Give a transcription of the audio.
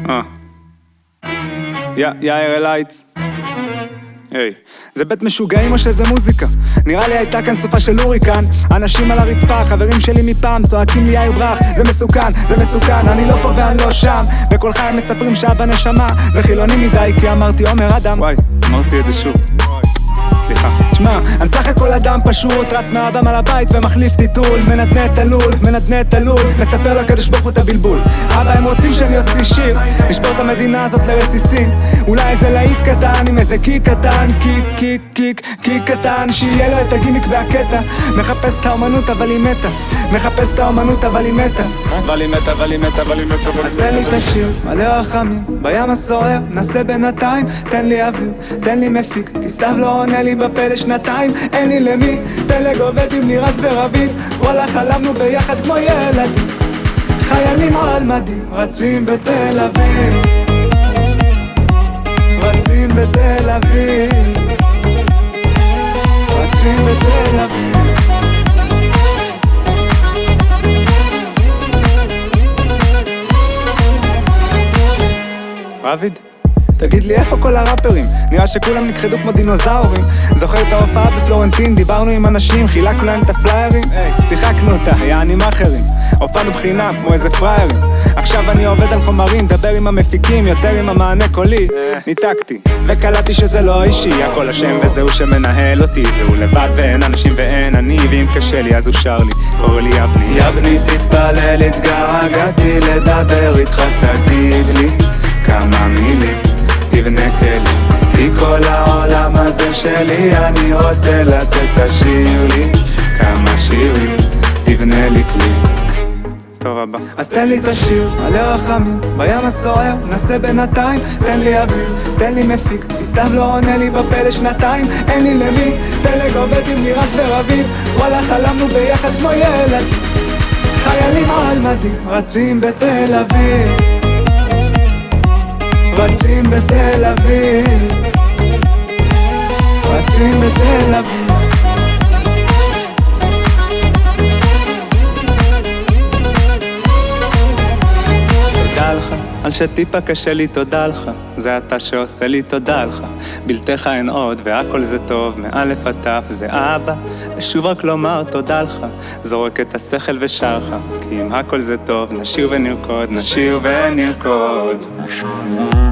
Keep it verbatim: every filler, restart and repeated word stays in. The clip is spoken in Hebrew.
אה. יאיר אלייץ. היי, זה בית משוגעים או שזה מוזיקה? נראה לי הייתה כאן סופה של הוריקן. אנשים על הרצפה, חברים שלי מפעם צועקים לי יאיר ברח. זה מסוכן, זה מסוכן, אני לא פה ואני לא שם. בכל חיים מספרים שאבא נשמה. זה חילוני מדי כי אמרתי עומר אדם. וואי, אמרתי את זה שוב. סליחה. תשמע, אני סך הכל אדם פשוט, רץ מהאבא על הבית ומחליף טיטול. מנדנה את הלול, מנדנה את הלול, מספר לקדוש ברוך הוא את הבלבול. אבא, הם רוצים שאני אוציא שיר, נשבור את המדינה הזאת לרסיסים. אולי איזה להיט קטן עם איזה קיק קטן, קיק קיק קיק קיק קטן, שיהיה לו את הגימיק והקטע. מחפש את האומנות אבל היא מתה, מחפש את האומנות אבל היא מתה, אבל היא מתה, אבל היא מתה, אבל היא מתה. אז תן לי את השיר, מלא רחמים, בים הסוער, נסה בינתיים. תן לי אוויר, תן לי מפיק, כי סתיו לא עונה לי בפה לשנתיים. אין לי למי, פלג עובד עם לירז ורבית. וואלה חלמנו ביחד כמו ילדים, חיילים על מדים, רצים בתל אביב, רצים בתל אביב, רצים בתל אביב. רביד, תגיד לי איפה כל הראפרים? נראה שכולם נכחדו כמו דינוזאורים. זוכר את ההופעה בפלורנטין, דיברנו עם אנשים, חילקנו להם את הפליירים. שיחקנו אותה, יעני מאחרים, הופענו בחינם כמו איזה פריירים. עכשיו אני עובד על חומרים, דבר עם המפיקים, יותר עם המענה קולי. ניתקתי, וקלטתי שזה לא אישי, הכל השם וזהו שמנהל אותי. זהו לבד ואין אנשים ואין אני, ואם קשה לי אז הוא שר לי, קורא לי יבני. יבני תתפלל, התגעגעתי לדבר איתך, תגיד לי כמה מילים, תבנה כלים, כי כל העולם הזה שלי, אני רוצה לתת תשאיר לי כמה שירים, תבנה לי כלי. טוב הבא. אז תן לי את השיר, מלא רחמים, בים הסוער, נסה בינתיים. תן לי אוויר, תן לי מפיק, כי סתיו לא עונה לי בפה לשנתיים. אין לי למי, פלג עובד עם לירז ורבית. וואלה חלמנו ביחד כמו ילד, חיילים על מדים, רצים בתל אביב, רצים בתל אביב, רצים בתל אביב. תודה לך, על שטיפה קשה לי תודה לך. זה אתה שעושה לי תודה לך. בלתך אין עוד והכל זה טוב, מאלף עד תף זה אבא. ושוב רק לומר תודה לך, זורק את השכל ושר לך. כי אם הכל זה טוב, נשיר ונרקוד, נשיר ונרקוד.